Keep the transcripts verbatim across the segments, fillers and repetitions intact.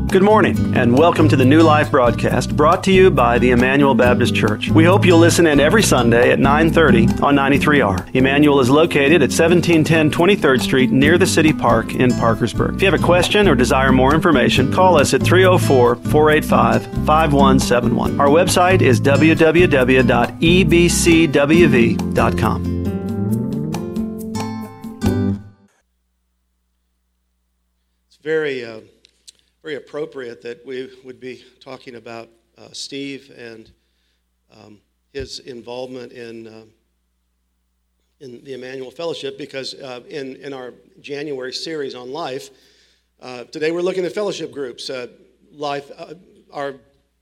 Good morning, and welcome to the New Life broadcast brought to you by the Emmanuel Baptist Church. We hope you'll listen in every Sunday at nine thirty on ninety-three R. Emmanuel is located at seventeen ten twenty-third Street near the City Park in Parkersburg. If you have a question or desire more information, call us at three oh four, four eight five, five one seven one. Our website is w w w dot e b c w v dot com. It's very... Uh... very appropriate that we would be talking about uh, Steve and um, his involvement in uh, in the Emmanuel Fellowship, because uh, in, in our January series on life, uh, today we're looking at fellowship groups. Uh, life, uh, our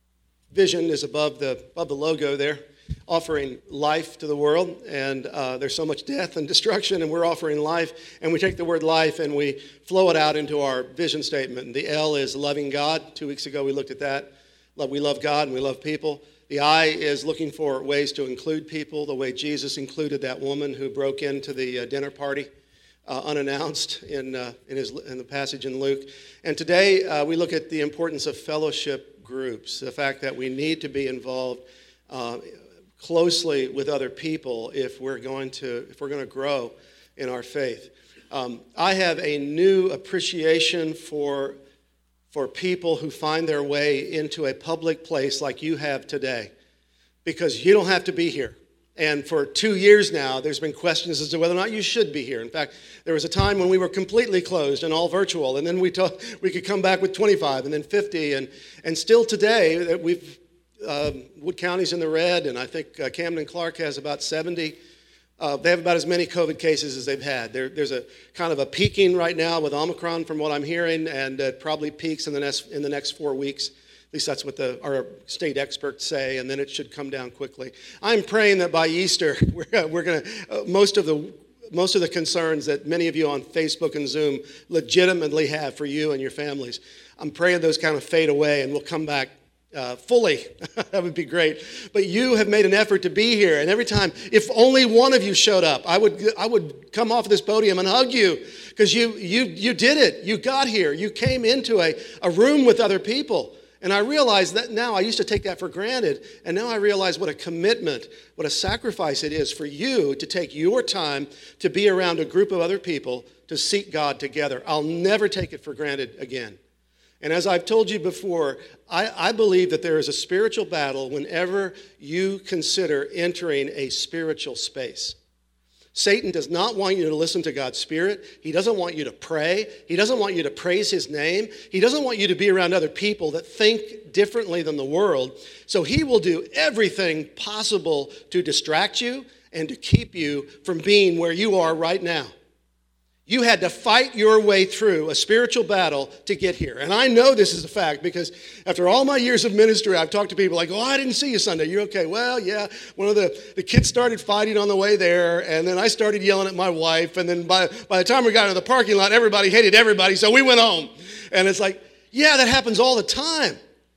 vision is above the above the logo there, offering life to the world, and uh, there's so much death and destruction, and we're offering life, and we take the word life and we flow it out into our vision statement. And the L is loving God. Two weeks ago we looked at that. We love God and we love people. The I is looking for ways to include people, the way Jesus included that woman who broke into the uh, dinner party uh, unannounced in, uh, in, his, in the passage in Luke. And today uh, we look at the importance of fellowship groups, the fact that we need to be involved uh, closely with other people if we're going to if we're going to grow in our faith. Um, I have a new appreciation for for people who find their way into a public place like you have today, because you don't have to be here. And for two years now, there's been questions as to whether or not you should be here. In fact, there was a time when we were completely closed and all virtual, and then we talk, we could come back with twenty-five and then fifty, and and still today that we've Um, Wood County's in the red, and I think uh, Camden Clark has about seventy. Uh, they have about as many COVID cases as they've had. There, there's a kind of a peaking right now with Omicron, from what I'm hearing, and it probably peaks in the next in the next four weeks. At least that's what the, our state experts say, and then it should come down quickly. I'm praying that by Easter, we're, we're going to uh, most of the most of the concerns that many of you on Facebook and Zoom legitimately have for you and your families, I'm praying those kind of fade away, and we'll come back Uh, fully. That would be great. But you have made an effort to be here, and every time, if only one of you showed up, I would I would come off this podium and hug you, because you you you did it. You got here. You came into a, a room with other people. And I realize that now. I used to take that for granted, and now I realize what a commitment, what a sacrifice it is for you to take your time to be around a group of other people to seek God together. I'll never take it for granted again. And as I've told you before, I, I believe that there is a spiritual battle whenever you consider entering a spiritual space. Satan does not want you to listen to God's Spirit. He doesn't want you to pray. He doesn't want you to praise His name. He doesn't want you to be around other people that think differently than the world. So he will do everything possible to distract you and to keep you from being where you are right now. You had to fight your way through a spiritual battle to get here. And I know this is a fact, because after all my years of ministry, I've talked to people like, oh, I didn't see you Sunday. You're okay. Well, yeah, one of the, the kids started fighting on the way there, and then I started yelling at my wife, and then by, by the time we got into the parking lot, everybody hated everybody, so we went home. And it's like, yeah, that happens all the time,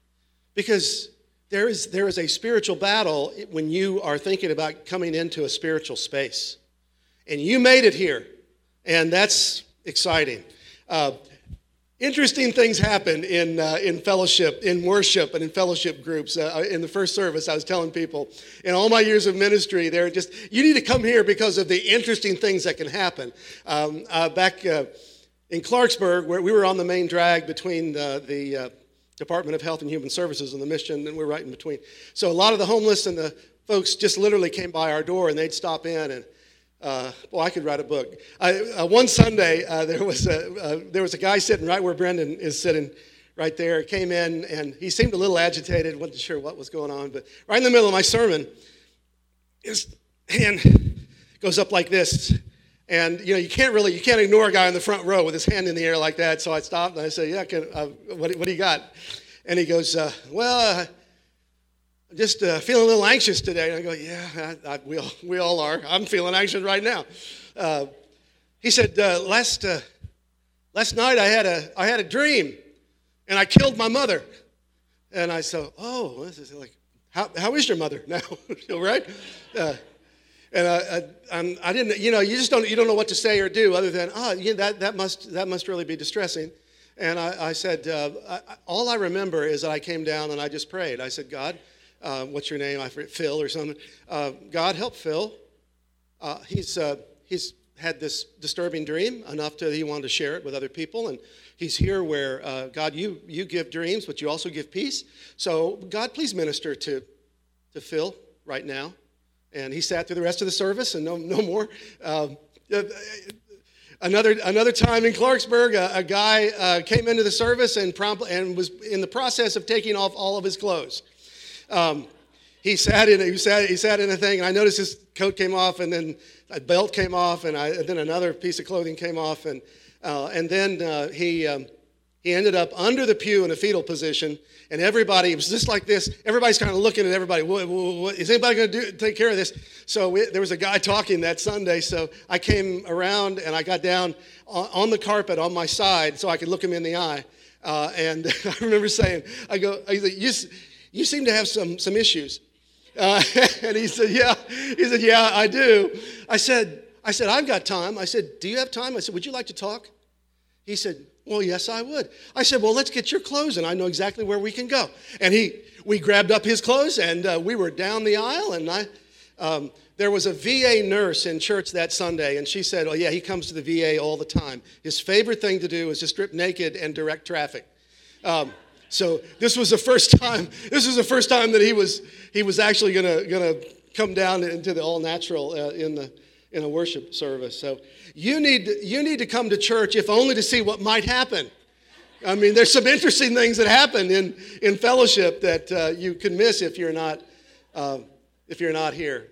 because there is, there is a spiritual battle when you are thinking about coming into a spiritual space. And you made it here. And that's exciting. Uh, interesting things happen in uh, in fellowship, in worship, and in fellowship groups. Uh, in the first service, I was telling people, in all my years of ministry, they're just, you need to come here because of the interesting things that can happen. Um, uh, back uh, in Clarksburg, where we were on the main drag between the, the uh, Department of Health and Human Services and the Mission, and we're right in between. So a lot of the homeless and the folks just literally came by our door, and they'd stop in, and Uh, well, I could write a book. I, uh, one Sunday, uh, there was a uh, there was a guy sitting right where Brendan is sitting, right there. Came in, and he seemed a little agitated. wasn't sure what was going on, but right in the middle of my sermon, his hand goes up like this, and you know you can't really you can't ignore a guy in the front row with his hand in the air like that. So I stopped and I said, "Yeah, can, uh, what what do you got?" And he goes, uh, "Well." Uh, I'm just uh, feeling a little anxious today. And I go, yeah, I, I, we, all, we all are. I'm feeling anxious right now. Uh, he said, uh, last uh, last night I had a I had a dream, and I killed my mother. And I said, oh, this is like, how how is your mother now? Right? Uh, and I, I, I'm, I didn't, you know, you just don't you don't know what to say or do other than, oh, yeah, that that must that must really be distressing. And I, I said, uh, I, all I remember is that I came down and I just prayed. I said, God, uh, what's your name? I forget, Phil or something. Uh, God, help Phil. Uh, he's uh, he's had this disturbing dream enough to he wanted to share it with other people, and he's here where uh, God, you you give dreams, but you also give peace. So God, please minister to to Phil right now. And he sat through the rest of the service, and no no more. Um, Another another time in Clarksburg, a, a guy uh, came into the service and promptly and was in the process of taking off all of his clothes. Um, he sat in he sat he sat in a thing, and I noticed his coat came off, and then a belt came off, and, I, and then another piece of clothing came off, and uh, and then uh, he um, he ended up under the pew in a fetal position, and everybody, it was just like this. Everybody's kind of looking at everybody. What, what, what, is anybody going to do take care of this? So we, there was a guy talking that Sunday. So I came around and I got down on, on the carpet on my side so I could look him in the eye. Uh, and I remember saying, I go, I said, you, you seem to have some some issues. Uh, and he said, yeah. He said, yeah, I do. I said, I said, I've got time. I said, do you have time? I said, would you like to talk? He said, well, yes, I would. I said, well, let's get your clothes, and I know exactly where we can go. And he, we grabbed up his clothes, and uh, we were down the aisle, and I, um, there was a V A nurse in church that Sunday, and she said, oh, yeah, he comes to the V A all the time. His favorite thing to do is to strip naked and direct traffic. Um, so this was the first time, this was the first time that he was, he was actually gonna, gonna come down into the all-natural uh, in the, in a worship service. So you need you need to come to church if only to see what might happen. I mean, there's some interesting things that happen in, in fellowship that uh, you can miss if you're not uh, if you're not here.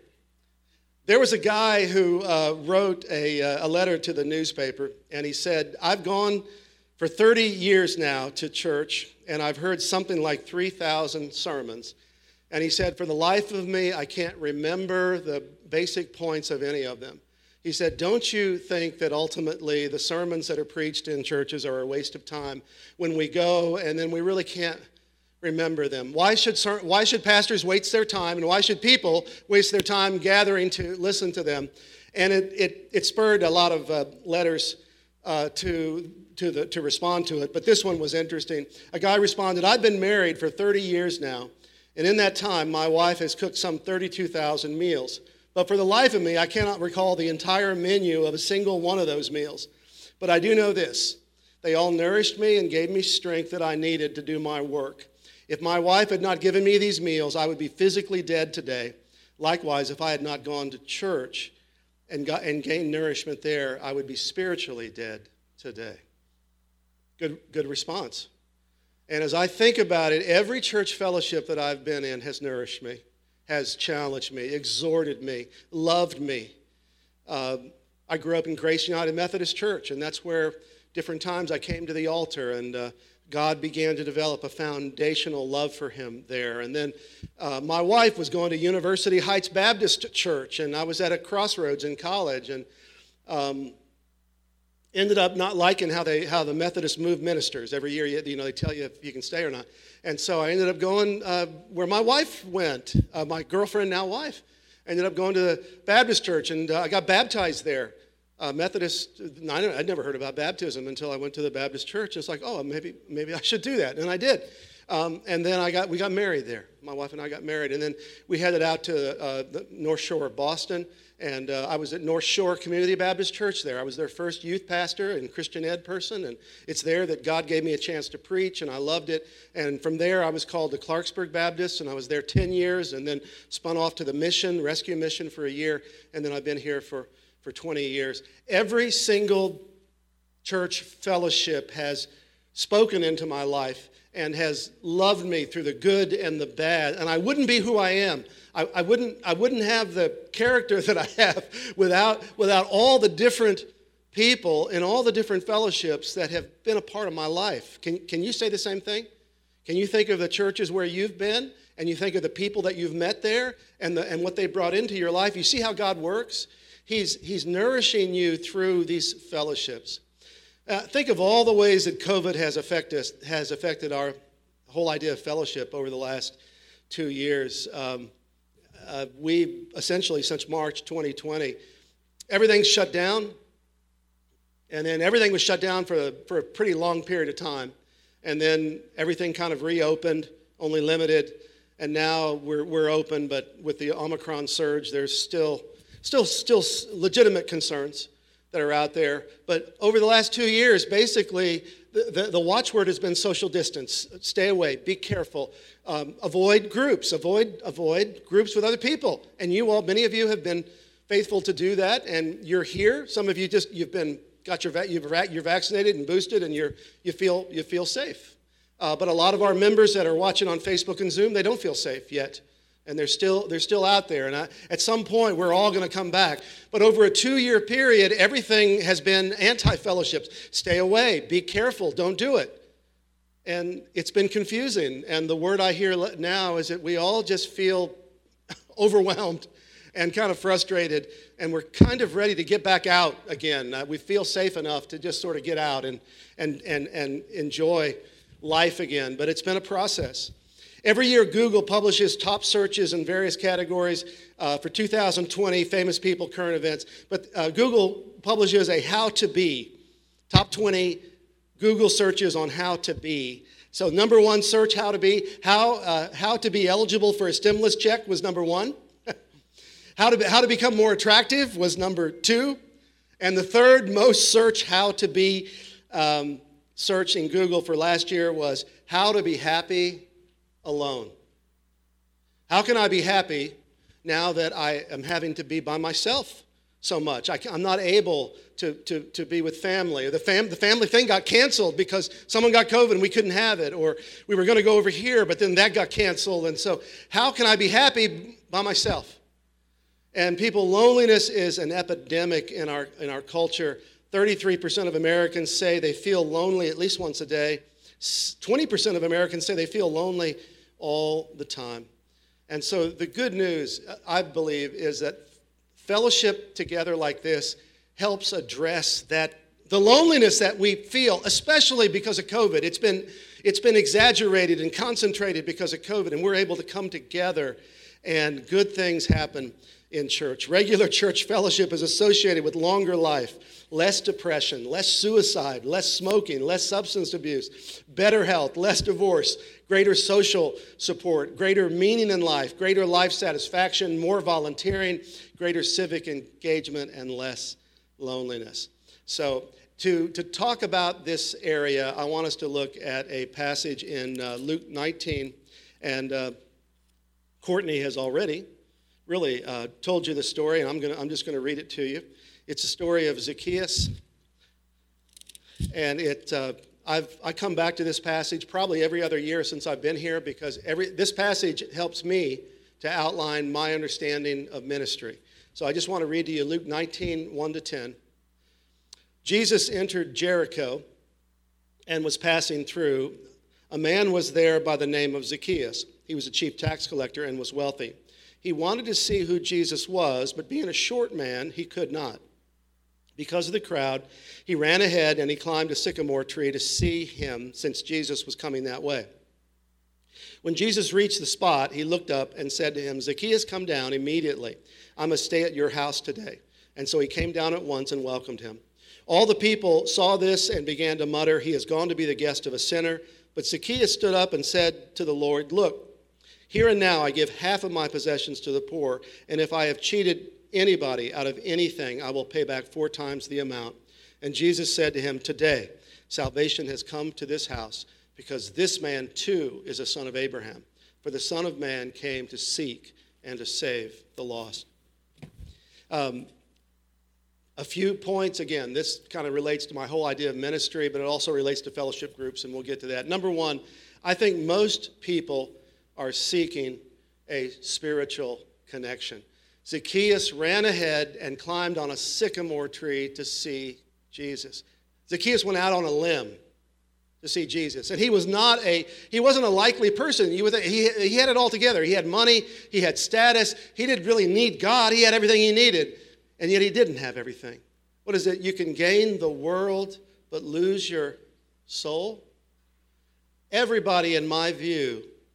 There was a guy who uh, wrote a, uh, a letter to the newspaper, and he said, I've gone for thirty years now to church, and I've heard something like three thousand sermons. And he said, for the life of me, I can't remember the basic points of any of them. He said, don't you think that ultimately the sermons that are preached in churches are a waste of time when we go and then we really can't remember them? Why should why should pastors waste their time, and why should people waste their time gathering to listen to them? And it it, it spurred a lot of uh, letters uh, to to the to respond to it. But this one was interesting. A guy responded, I've been married for thirty years now, and in that time my wife has cooked some thirty-two thousand meals. But for the life of me, I cannot recall the entire menu of a single one of those meals. But I do know this. They all nourished me and gave me strength that I needed to do my work. If my wife had not given me these meals, I would be physically dead today. Likewise, if I had not gone to church and, got, and gained nourishment there, I would be spiritually dead today. Good, good response. And as I think about it, every church fellowship that I've been in has nourished me, has challenged me, exhorted me, loved me. Uh, I grew up in Grace United Methodist Church, and that's where different times I came to the altar, and uh, God began to develop a foundational love for him there. And then uh, my wife was going to University Heights Baptist Church, and I was at a crossroads in college, and um, ended up not liking how they how the Methodists move ministers. Every year, you, you know, they tell you if you can stay or not. And so I ended up going uh, where my wife went, uh, my girlfriend, now wife. I ended up going to the Baptist church, and uh, I got baptized there. Uh, Methodist, I don't, I'd never heard about baptism until I went to the Baptist church. It's like, oh, maybe maybe I should do that, and I did. Um, and then I got we got married there. My wife and I got married, and then we headed out to uh, the North Shore of Boston. And uh, I was at North Shore Community Baptist Church there. I was their first youth pastor and Christian ed person, and it's there that God gave me a chance to preach, and I loved it. And from there, I was called to Clarksburg Baptist, and I was there ten years, and then spun off to the mission, rescue mission for a year, and then I've been here for, for twenty years. Every single church fellowship has spoken into my life and has loved me through the good and the bad, and I wouldn't be who I am. I, I wouldn't I wouldn't have the character that I have without without all the different people in all the different fellowships that have been a part of my life. Can can you say the same thing? Can you think of the churches where you've been, and you think of the people that you've met there and the, and what they brought into your life? You see how God works? He's He's nourishing you through these fellowships. Uh, think of all the ways that COVID has affected us, has affected our whole idea of fellowship over the last two years. Um, Uh, we essentially, since March twenty twenty, everything's shut down. And then everything was shut down for a, for a pretty long period of time. And then everything kind of reopened, only limited. And now we're we're open, but with the Omicron surge, there's still still still legitimate concerns that are out there. But over the last two years, basically, the, the, the watchword has been social distance. Stay away, be careful, um, avoid groups, avoid avoid groups with other people. And you all, many of you have been faithful to do that, and you're here. Some of you just you've been got your you've you're vaccinated and boosted, and you're you feel you feel safe. Uh, but a lot of our members that are watching on Facebook and Zoom, they don't feel safe yet. And they're still they're still out there. And I, at some point, we're all going to come back. But over a two-year period, everything has been anti-fellowships. Stay away. Be careful. Don't do it. And it's been confusing. And the word I hear now is that we all just feel overwhelmed and kind of frustrated. And we're kind of ready to get back out again. Uh, we feel safe enough to just sort of get out and and and, and enjoy life again, but it's been a process. Every year, Google publishes top searches in various categories uh, for two thousand twenty, famous people, current events. But uh, Google publishes a how to be, top twenty Google searches on how to be. So number one search, how to be. How, uh, how to be eligible for a stimulus check was number one. how, to be, how to become more attractive was number two. And the third most search how to be um, search in Google for last year was how to be happy alone. How can I be happy now that I am having to be by myself so much? I, I'm not able to, to, to be with family. The, fam, the family thing got canceled because someone got COVID and we couldn't have it, or we were going to go over here, but then that got canceled. And so how can I be happy by myself? And people, loneliness is an epidemic in our in our culture. thirty-three percent of Americans say they feel lonely at least once a day. twenty percent of Americans say they feel lonely all the time. And so the good news, I believe, is that fellowship together like this helps address that the loneliness that we feel, especially because of COVID. It's been it's been exaggerated and concentrated because of COVID, and we're able to come together and good things happen in church. Regular church fellowship is associated with longer life, less depression, less suicide, less smoking, less substance abuse, better health, less divorce, greater social support, greater meaning in life, greater life satisfaction, more volunteering, greater civic engagement, and less loneliness. So to, to talk about this area, I want us to look at a passage in uh, Luke nineteen, and uh, Courtney has already really uh, told you the story, and I'm gonna I'm just going to read it to you. It's a story of Zacchaeus, and it uh, I've I come back to this passage probably every other year since I've been here, because every this passage helps me to outline my understanding of ministry. So I just want to read to you Luke nineteen, one to ten. Jesus entered Jericho and was passing through. A man was there by the name of Zacchaeus. He was a chief tax collector and was wealthy. He wanted to see who Jesus was, but being a short man, he could not. Because of the crowd, he ran ahead and he climbed a sycamore tree to see him, since Jesus was coming that way. When Jesus reached the spot, he looked up and said to him, "Zacchaeus, come down immediately. I must stay at your house today." And so he came down at once and welcomed him. All the people saw this and began to mutter, "He has gone to be the guest of a sinner." But Zacchaeus stood up and said to the Lord, "Look, here and now I give half of my possessions to the poor, and if I have cheated anybody out of anything, I will pay back four times the amount." And Jesus said to him, "Today salvation has come to this house, because this man too is a son of Abraham. For the Son of Man came to seek and to save the lost." Um, a few points. Again, this kind of relates to my whole idea of ministry, but it also relates to fellowship groups, and we'll get to that. Number one, I think most people are seeking a spiritual connection. Zacchaeus ran ahead and climbed on a sycamore tree to see Jesus. Zacchaeus went out on a limb to see Jesus. And he was not a, he wasn't a likely person. He, was a, he, he had it all together. He had money, he had status, he didn't really need God, he had everything he needed, and yet he didn't have everything. What is it? You can gain the world but lose your soul? Everybody, in my view,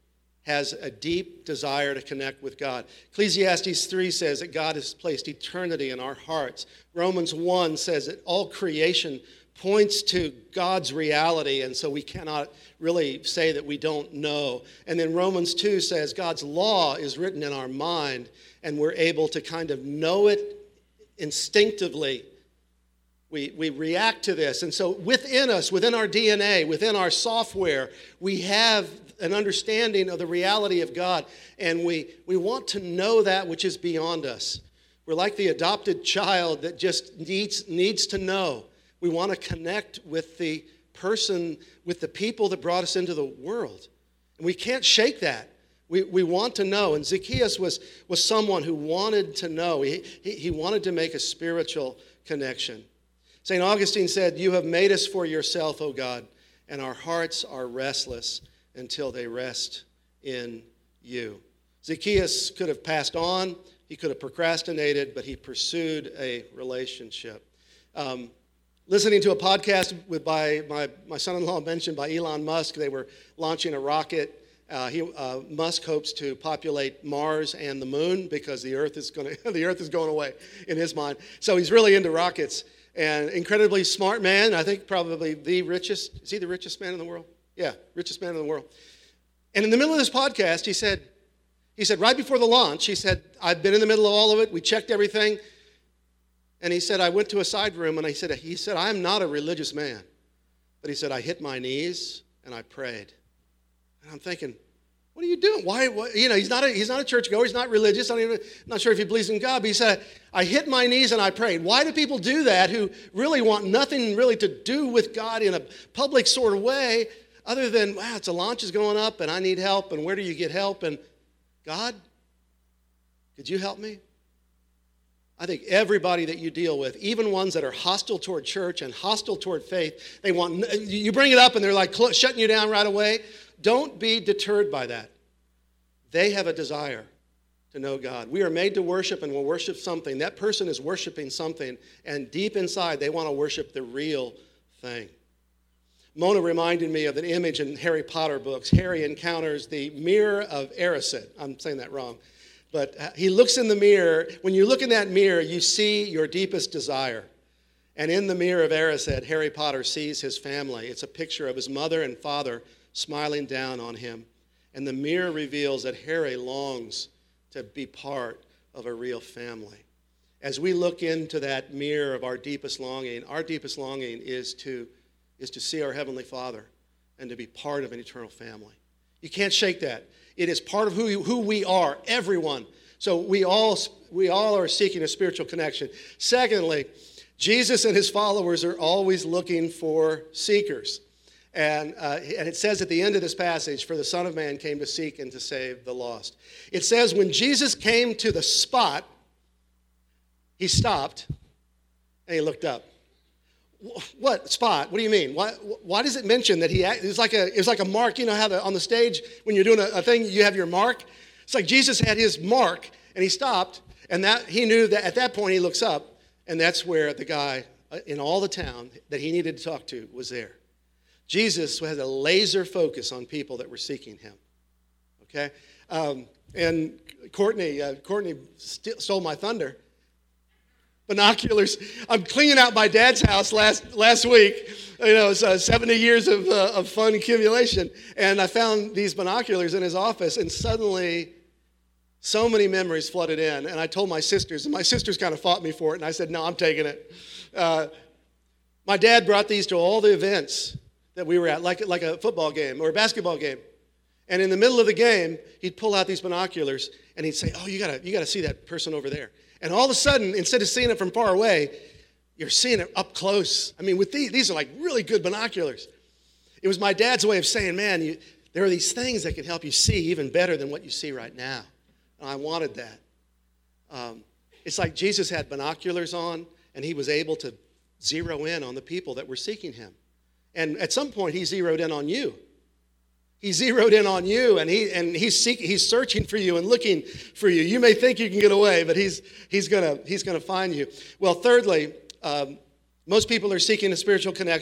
has a deep desire to connect with God. Ecclesiastes three says that God has placed eternity in our hearts. Romans one says that all creation points to God's reality, and so we cannot really say that we don't know. And then Romans two says God's law is written in our mind, and we're able to kind of know it instinctively. We, we react to this. And so within us, within our D N A, within our software, we have an understanding of the reality of God. And we, we want to know that which is beyond us. We're like the adopted child that just needs, needs to know. We want to connect with the person, with the people that brought us into the world. And we can't shake that. We, we want to know. And Zacchaeus was, was someone who wanted to know. He, he, he wanted to make a spiritual connection. Saint Augustine said, "You have made us for yourself, O God, and our hearts are restless until they rest in you." Zacchaeus could have passed on, he could have procrastinated, but he pursued a relationship. Um, listening to a podcast with by my, my son-in-law mentioned by Elon Musk, they were launching a rocket. Uh, he, uh, Musk hopes to populate Mars and the moon because the Earth is going to the Earth is going away in his mind. So he's really into rockets. And incredibly smart man, I think probably the richest, is he the richest man in the world? Yeah, richest man in the world. And in the middle of this podcast, he said, he said, right before the launch, he said, I've been in the middle of all of it, we checked everything. And he said, I went to a side room and I said, he said, I'm not a religious man. But he said, I hit my knees and I prayed. And I'm thinking, what are you doing? Why, what, you know, he's not a, he's not a churchgoer. He's not religious. I'm even, not sure if he believes in God. But he said, I hit my knees and I prayed. Why do people do that who really want nothing really to do with God in a public sort of way other than, wow, it's a launch is going up and I need help. And where do you get help? And God, could you help me? I think everybody that you deal with, even ones that are hostile toward church and hostile toward faith, they want, you bring it up and they're like shutting you down right away. Don't be deterred by that. They have a desire to know God. We are made to worship and we'll worship something. That person is worshiping something, and deep inside they want to worship the real thing. Mona reminded me of an image in Harry Potter books. Harry encounters the mirror of Erised. I'm saying that wrong. But he looks in the mirror. When you look in that mirror, you see your deepest desire. And in the mirror of Erised, Harry Potter sees his family. It's a picture of his mother and father smiling down on him. And the mirror reveals that Harry longs to be part of a real family. As we look into that mirror of our deepest longing, our deepest longing is to, is to see our Heavenly Father and to be part of an eternal family. You can't shake that. It is part of who, who we are, everyone. So we all, we all are seeking a spiritual connection. Secondly, Jesus and his followers are always looking for seekers. And, uh, and it says at the end of this passage, for the Son of Man came to seek and to save the lost. It says when Jesus came to the spot, he stopped and he looked up. What spot? What do you mean? Why, why does it mention that he, it was like a, it was like a mark, you know how the, on the stage when you're doing a, a thing, you have your mark? It's like Jesus had his mark and he stopped, and that he knew that at that point he looks up, and that's where the guy in all the town that he needed to talk to was there. Jesus had a laser focus on people that were seeking him, okay? Um, and Courtney, uh, Courtney st- stole my thunder. Binoculars. I'm cleaning out my dad's house last last week. You know, it's uh, seventy years of, uh, of fun accumulation. And I found these binoculars in his office, and suddenly so many memories flooded in. And I told my sisters, and my sisters kind of fought me for it, and I said, no, I'm taking it. Uh, my dad brought these to all the events that we were at, like, like a football game or a basketball game. And in the middle of the game, he'd pull out these binoculars, and he'd say, oh, you gotta, you gotta see that person over there. And all of a sudden, instead of seeing it from far away, you're seeing it up close. I mean, with these, these are like really good binoculars. It was my dad's way of saying, man, you, there are these things that can help you see even better than what you see right now. And I wanted that. Um, it's like Jesus had binoculars on, and he was able to zero in on the people that were seeking him. And at some point, he zeroed in on you. He zeroed in on you, and he and he's seeking, he's searching for you and looking for you. You may think you can get away, but he's he's gonna he's gonna find you. Well, thirdly, um, most people are seeking a spiritual connection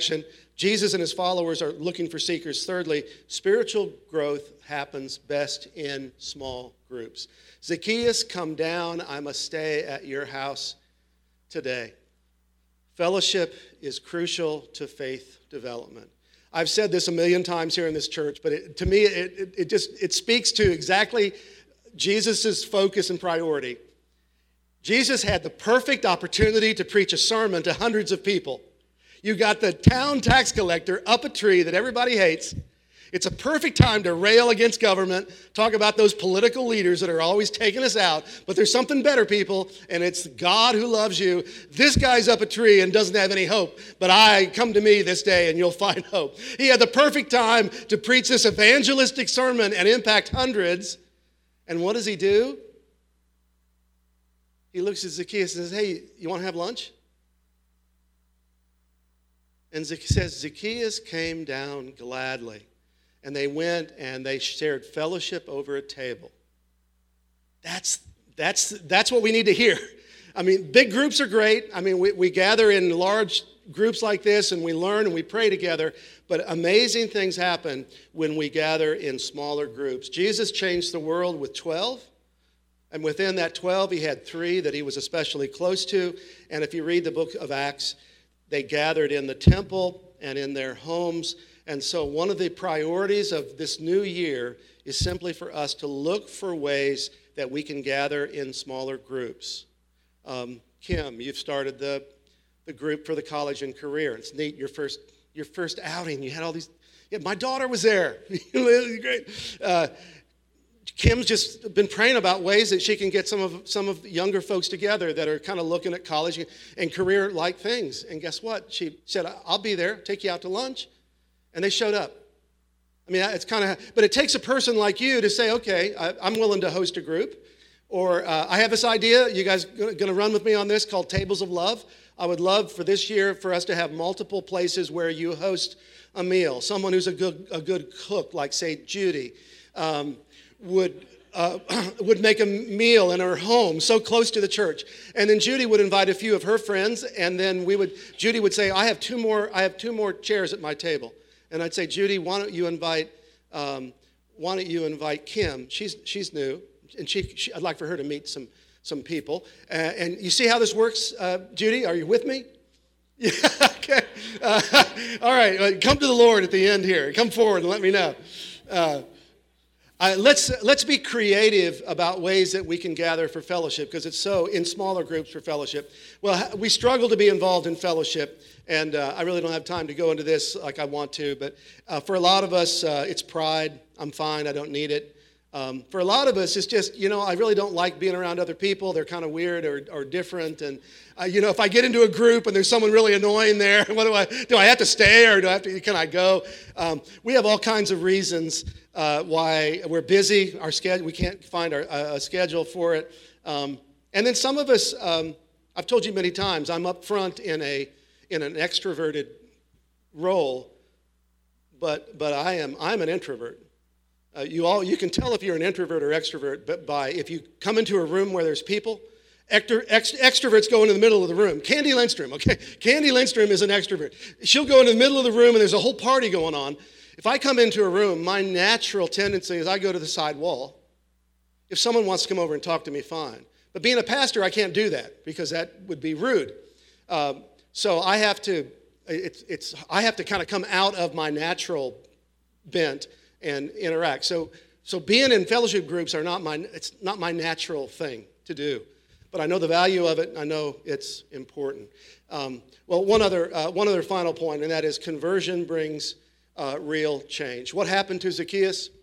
Jesus and his followers are looking for seekers. Thirdly, spiritual growth happens best in small groups. Zacchaeus, come down. I must stay at your house today. Fellowship is crucial to faith development. I've said this a million times here in this church, but it, to me, it, it, it just it speaks to exactly Jesus' focus and priority. Jesus had the perfect opportunity to preach a sermon to hundreds of people. You got the town tax collector up a tree that everybody hates. It's a perfect time to rail against government, talk about those political leaders that are always taking us out. But there's something better, people, and it's God who loves you. This guy's up a tree and doesn't have any hope. But I, come to me this day and you'll find hope. He had the perfect time to preach this evangelistic sermon and impact hundreds. And what does he do? He looks at Zacchaeus and says, hey, you want to have lunch? And Zac- says, Zacchaeus came down gladly. And they went and they shared fellowship over a table. That's, that's, that's what we need to hear. I mean, big groups are great. I mean, we, we gather in large groups like this and we learn and we pray together. But amazing things happen when we gather in smaller groups. Jesus changed the world with twelve. And within that twelve, he had three that he was especially close to. And if you read the book of Acts, they gathered in the temple and in their homes. And so one of the priorities of this new year is simply for us to look for ways that we can gather in smaller groups. Um, Kim, you've started the, the group for the college and career. It's neat, your first your first outing. You had all these, yeah, my daughter was there. Great. Uh, Kim's just been praying about ways that she can get some of some of the younger folks together that are kind of looking at college and career-like things. And guess what? She said, I'll be there, take you out to lunch. And they showed up. I mean, it's kind of, but it takes a person like you to say, okay, I, I'm willing to host a group. Or uh, I have this idea, you guys going to run with me on this, called Tables of Love. I would love for this year for us to have multiple places where you host a meal. Someone who's a good a good cook, like, say, Judy, um, would uh, would make a meal in her home so close to the church. And then Judy would invite a few of her friends, and then we would, Judy would say, I have two more, I have two more chairs at my table. And I'd say, Judy, why don't you invite, um, why don't you invite Kim? She's she's new, and she, she I'd like for her to meet some some people. Uh, and you see how this works, uh, Judy? Are you with me? Yeah. Okay. Uh, all right. Come to the Lord at the end here. Come forward and let me know. Uh, Uh, let's let's be creative about ways that we can gather for fellowship, because it's so in smaller groups for fellowship. Well, we struggle to be involved in fellowship, and uh, I really don't have time to go into this like I want to, but uh, for a lot of us, uh, it's pride. I'm fine. I don't need it. Um, for a lot of us, it's just, you know, I really don't like being around other people. They're kind of weird or, or different. And, uh, you know, if I get into a group and there's someone really annoying there, what do I, do I have to stay or do I have to, can I go? Um, we have all kinds of reasons uh, why we're busy. Our schedule, we can't find our, uh, a schedule for it. Um, and then some of us, um, I've told you many times, I'm up front in a in an extroverted role, but but I am I'm an introvert. Uh, you all, you can tell if you're an introvert or extrovert, but by if you come into a room where there's people, extro, ext, extroverts go into the middle of the room. Candy Lindstrom, okay? Candy Lindstrom is an extrovert. She'll go into the middle of the room and there's a whole party going on. If I come into a room, my natural tendency is I go to the side wall. If someone wants to come over and talk to me, fine. But being a pastor, I can't do that because that would be rude. Um, so I have to, it's, it's, I have to kind of come out of my natural bent and interact. So so being in fellowship groups are not my it's not my natural thing to do. But I know the value of it, and I know it's important. Um, well, one other uh, one other final point, and that is conversion brings uh, real change. What happened to Zacchaeus?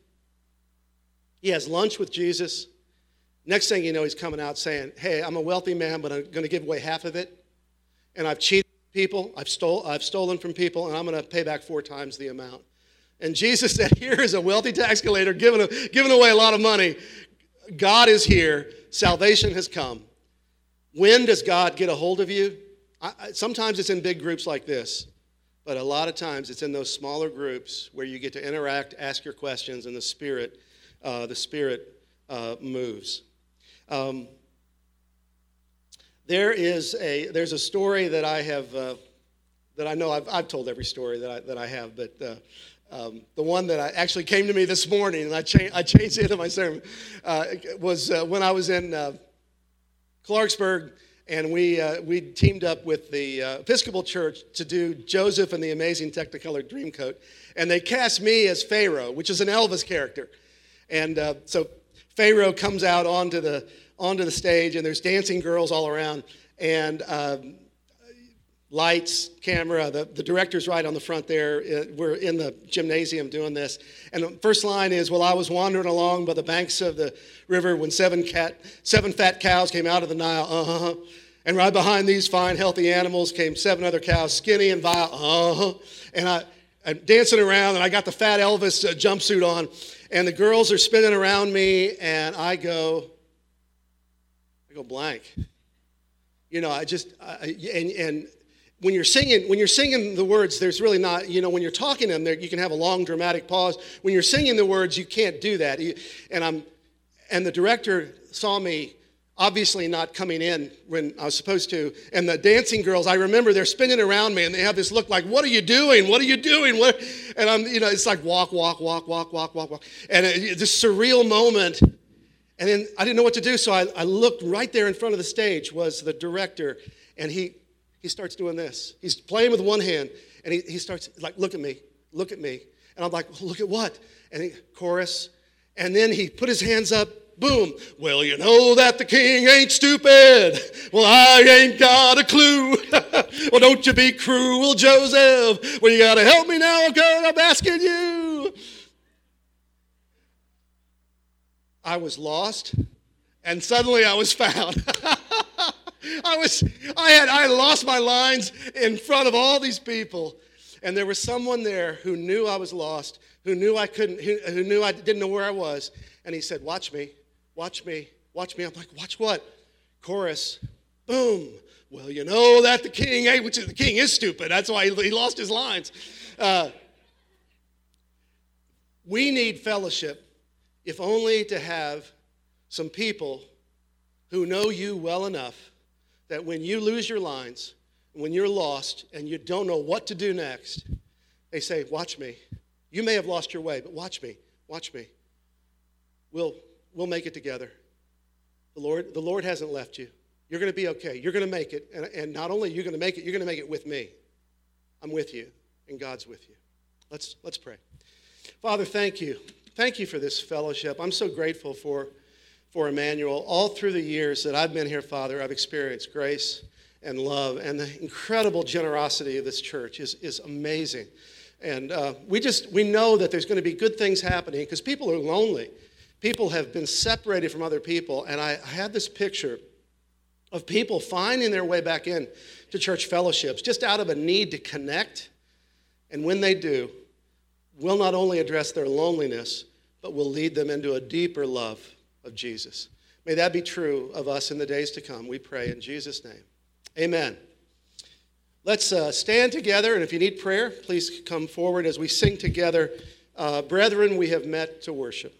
He has lunch with Jesus. Next thing you know, he's coming out saying, hey, I'm a wealthy man, but I'm going to give away half of it. And I've cheated people, I've stole I've stolen from people, and I'm going to pay back four times the amount. And Jesus said, here is a wealthy tax collector giving, a, giving away a lot of money. God is here. Salvation has come. When does God get a hold of you? I, I, sometimes it's in big groups like this, but a lot of times it's in those smaller groups where you get to interact, ask your questions, and the Spirit, uh, the Spirit uh, moves. Um, there is a there's a story that I have uh, that I know I've, I've told every story that I, that I have, but uh, um, the one that I actually came to me this morning, and I, cha- I changed it in my sermon, uh, was uh, when I was in uh, Clarksburg, and we uh, we teamed up with the uh, Episcopal Church to do Joseph and the Amazing Technicolor Dreamcoat, and they cast me as Pharaoh, which is an Elvis character, and uh, so Pharaoh comes out onto the onto the stage, and there's dancing girls all around, and um, lights, camera, the, the director's right on the front there. We're in the gymnasium doing this. And the first line is, well, I was wandering along by the banks of the river when seven cat, seven fat cows came out of the Nile, uh-huh. And right behind these fine, healthy animals came seven other cows, skinny and vile, uh-huh. And I, I'm dancing around, and I got the fat Elvis uh, jumpsuit on, and the girls are spinning around me, and I go, I go blank. You know, I just, I, and, and when you're singing, when you're singing the words, there's really not, you know, when you're talking them, there you can have a long dramatic pause. When you're singing the words, you can't do that. And I'm, and the director saw me obviously not coming in when I was supposed to. And the dancing girls, I remember they're spinning around me, and they have this look like, "What are you doing? What are you doing?" What? And I'm, you know, it's like walk, walk, walk, walk, walk, walk, walk, and it, this surreal moment. And then I didn't know what to do, so I, I looked right there in front of the stage was the director, and he. He starts doing this. He's playing with one hand, and he, he starts like, look at me, look at me. And I'm like, well, look at what? And he, chorus. And then he put his hands up, boom. Well, you know that the king ain't stupid. Well, I ain't got a clue. Well, don't you be cruel, Joseph. Well, you got to help me now, girl, I'm asking you. I was lost, and suddenly I was found. I was, I had, I had lost my lines in front of all these people, and there was someone there who knew I was lost, who knew I couldn't, who, who knew I didn't know where I was, and he said, "Watch me, watch me, watch me." I'm like, "Watch what?" Chorus, boom. Well, you know that the king, hey, which is the king is stupid. That's why he, he lost his lines. Uh, we need fellowship, if only to have some people who know you well enough that when you lose your lines, when you're lost and you don't know what to do next, they say, "Watch me. You may have lost your way, but watch me. Watch me. We'll, we'll make it together. The Lord, the Lord hasn't left you. You're going to be okay. You're going to make it. And, and not only are you going to make it, you're going to make it with me. I'm with you, and God's with you." Let's, let's pray. Father, thank you. Thank you for this fellowship. I'm so grateful for for Emmanuel. All through the years that I've been here, Father, I've experienced grace and love, and the incredible generosity of this church is, is amazing. And uh, we just, we know that there's going to be good things happening because people are lonely. People have been separated from other people, and I, I had this picture of people finding their way back in to church fellowships just out of a need to connect, and when they do, we'll not only address their loneliness, but we'll lead them into a deeper love of Jesus. May that be true of us in the days to come. We pray in Jesus' name. Amen. Let's uh, stand together, and if you need prayer, please come forward as we sing together. Uh, Brethren, we have met to worship.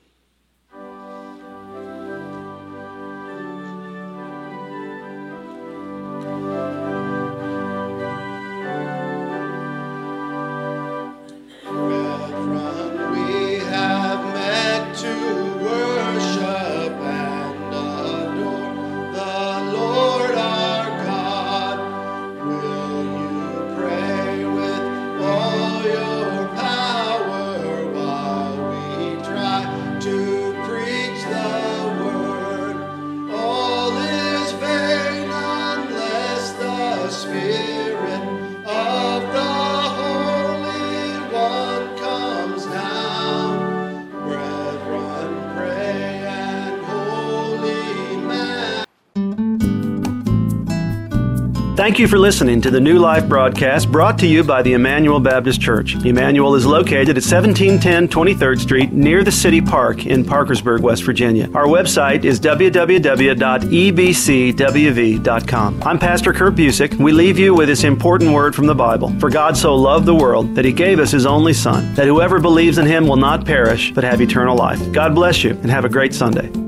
Thank you for listening to the New Life broadcast brought to you by the Emmanuel Baptist Church. Emmanuel is located at seventeen ten twenty-third Street near the City Park in Parkersburg, West Virginia. Our website is w w w dot e b c w v dot com. I'm Pastor Kurt Busick. We leave you with this important word from the Bible. For God so loved the world that He gave us His only Son, that whoever believes in Him will not perish but have eternal life. God bless you and have a great Sunday.